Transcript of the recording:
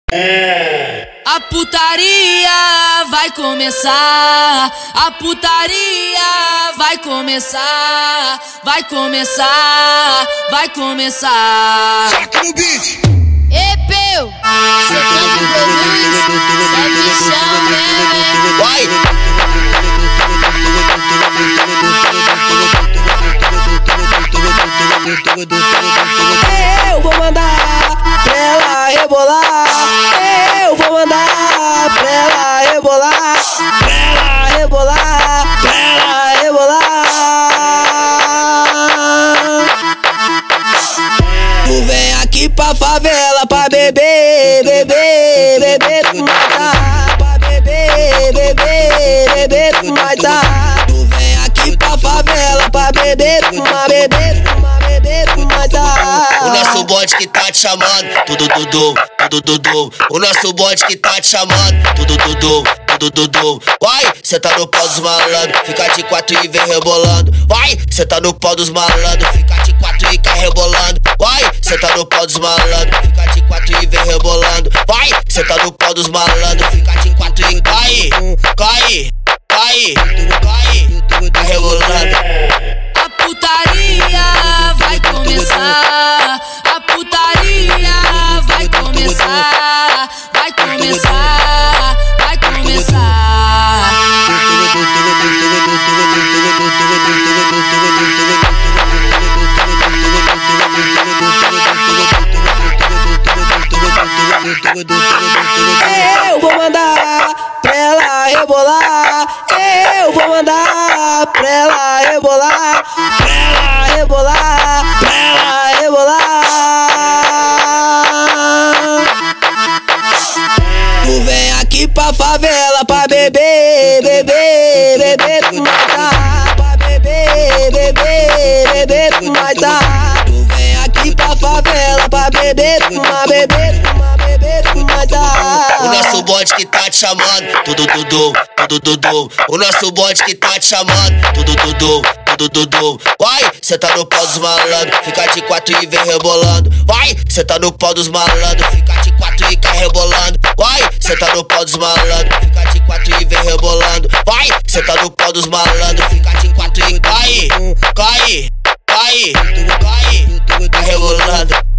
A putaria vai começar, a putaria vai começar, vai começar, vai começar. Saca no beat. Epeu, cê tá de produz, cê é bichão mesmo, hein? Vai. Eu vou mandar pra ela rebolar. Eu vou mandar pra ela rebolar. Pra ela rebolar, pra ela rebolar. Tu vem aqui pra favela pra beber, beber, beber com nós. Pra beber, beber, beber com nós. Tu vem aqui pra favela pra beber, fumar, beber, fumar, beber com nós. O nosso bonde que tá te chamando, tudo Dudu, tudo Dudu. O nosso bonde que tá te chamando, tudo Dudu, tudo Dudu. Vai, cê tá no pau dos malandros, fica de quatro e vem rebolando. Vai, cê tá no pau dos malandros, fica de quatro e cai rebolando. Vai, cê tá no pau dos malandros, fica de quatro e vem rebolando. Vai, cê tá no pau dos malandros, fica de quatro e cai, cai, cai, cai, tá rebolando. A putaria vai começar, a putaria vai começar, vai começar, vai começar. Eu vou mandar pra ela rebolar. Eu vou mandar pra ela rebolar. Pra ela rebolar, pra ela rebolar. Tu vem aqui pra favela pra beber, beber, beber com nós. Pra beber, beber, beber com nós. Tu vem aqui pra favela pra beber, fumar, beber, fumar, beber com nós. O nosso bonde que tá te chamando, tudo Dudu, tudo Dudu. O nosso bonde que tá te chamando, tudo Dudu, tudo Dudu. Vai, cê tá no pau dos malandros, fica de quatro e vem rebolando. Vai, cê tá no pau dos malandros, fica de quatro e cai rebolando. Vai, cê tá no pau dos malandros, fica de quatro e vem rebolando. Vai, cê tá no pau dos malandros, fica de quatro e cai, cai, cai, cai, tá rebolando.